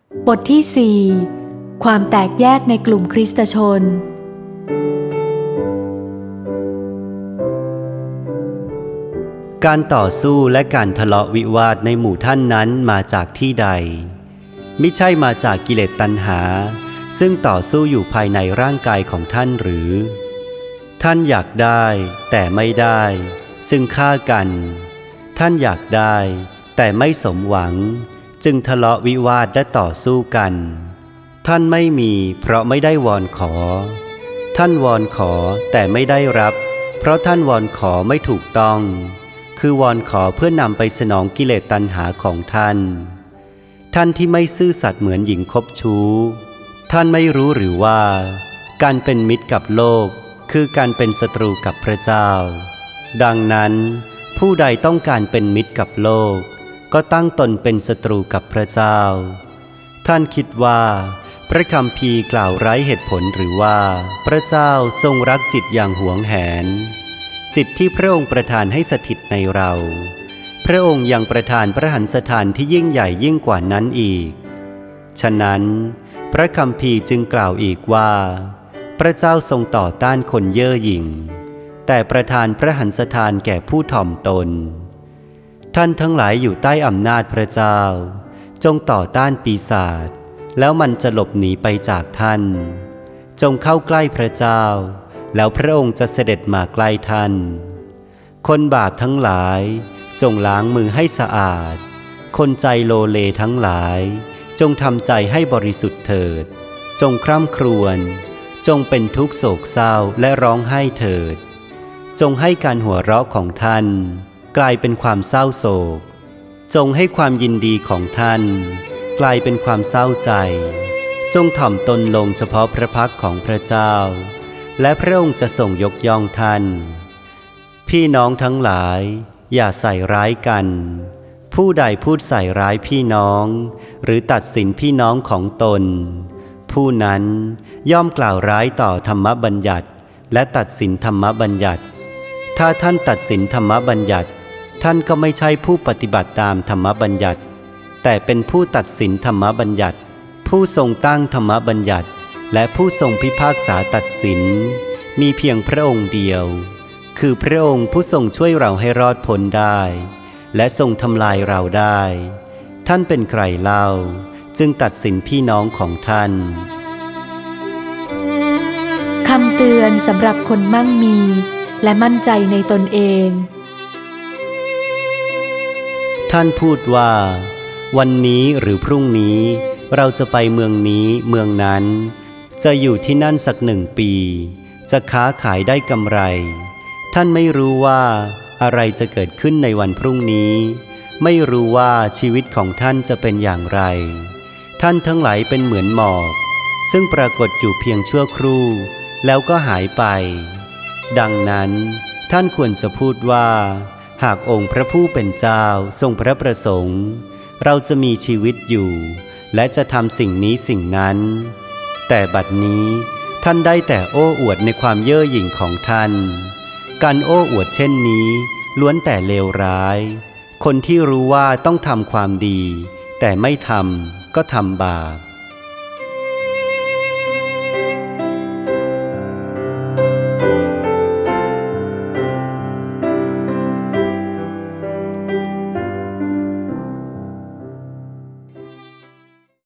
บทที่ 4 ความแตกแยกในกลุ่มคริสตชนการต่อสู้และการทะเลาะวิวาทในหมู่ท่านนั้นมาจากที่ใดมิใช่มาจากกิเลสตัณหาซึ่งต่อสู้อยู่ภายในร่างกายของท่านหรือท่านอยากได้แต่ไม่ได้จึงฆ่ากันท่านอยากได้แต่ไม่สมหวังจึงทะเลาะวิวาทและต่อสู้กันท่านไม่มีเพราะไม่ได้วอนขอท่านวอนขอแต่ไม่ได้รับเพราะท่านวอนขอไม่ถูกต้องคือวอนขอเพื่อนำไปสนองกิเลสตัณหาของท่านท่านที่ไม่ซื่อสัตย์เหมือนหญิงคบชู้ท่านไม่รู้หรือว่าการเป็นมิตรกับโลกคือการเป็นศัตรูกับพระเจ้าดังนั้นผู้ใดต้องการเป็นมิตรกับโลกก็ตั้งตนเป็นศัตรูกับพระเจ้าท่านคิดว่าพระคัมภีร์กล่าวไร้เหตุผลหรือว่าพระเจ้าทรงรักจิตอย่างหวงแหนจิตที่พระองค์ประทานให้สถิตในเราพระองค์ยังประทานพระหันสถานที่ยิ่งใหญ่ยิ่งกว่านั้นอีกฉะนั้นพระคัมภีร์จึงกล่าวอีกว่าพระเจ้าทรงต่อต้านคนเย่อหยิ่งแต่ประทานพระหันสถานแก่ผู้ถ่อมตนท่านทั้งหลายอยู่ใต้อำนาจพระเจ้าจงต่อต้านปีศาจแล้วมันจะหลบหนีไปจากท่านจงเข้าใกล้พระเจ้าแล้วพระองค์จะเสด็จมาใกล้ท่านคนบาปทั้งหลายจงล้างมือให้สะอาดคนใจโลเลทั้งหลายจงทำใจให้บริสุทธิ์เถิดจงคร่ำครวญจงเป็นทุกข์โศกเศร้าและร้องไห้เถิดจงให้การหัวเราะของท่านกลายเป็นความเศร้าโศกจงให้ความยินดีของท่านกลายเป็นความเศร้าใจจงถ่อมตนลงเฉพาะพระพักของพระเจ้าและพระองค์จะทรงยกย่องท่านพี่น้องทั้งหลายอย่าใส่ร้ายกันผู้ใดพูดใส่ร้ายพี่น้องหรือตัดสินพี่น้องของตนผู้นั้นย่อมกล่าวร้ายต่อธรรมบัญญัติและตัดสินธรรมบัญญัติถ้าท่านตัดสินธรรมบัญญัติท่านก็ไม่ใช่ผู้ปฏิบัติตามธรรมบัญญัติแต่เป็นผู้ตัดสินธรรมบัญญัติผู้ทรงตั้งธรรมบัญญัติและผู้ทรงพิพากษาตัดสินมีเพียงพระองค์เดียวคือพระองค์ผู้ทรงช่วยเราให้รอดพ้นได้และทรงทำลายเราได้ท่านเป็นใครเล่าจึงตัดสินพี่น้องของท่านคำเตือนสำหรับคนมั่งมีและมั่นใจในตนเองท่านพูดว่าวันนี้หรือพรุ่งนี้เราจะไปเมืองนี้เมืองนั้นจะอยู่ที่นั่นสัก1 ปีจะค้าขายได้กำไรท่านไม่รู้ว่าอะไรจะเกิดขึ้นในวันพรุ่งนี้ไม่รู้ว่าชีวิตของท่านจะเป็นอย่างไรท่านทั้งหลายเป็นเหมือนหมอกซึ่งปรากฏอยู่เพียงชั่วครู่แล้วก็หายไปดังนั้นท่านควรจะพูดว่าหากองค์พระผู้เป็นเจ้าทรงพระประสงค์เราจะมีชีวิตอยู่และจะทำสิ่งนี้สิ่งนั้นแต่บัดนี้ท่านได้แต่โอ้อวดในความเย่อหยิ่งของท่านการโอ้อวดเช่นนี้ล้วนแต่เลวร้ายคนที่รู้ว่าต้องทำความดีแต่ไม่ทำก็ทำบาป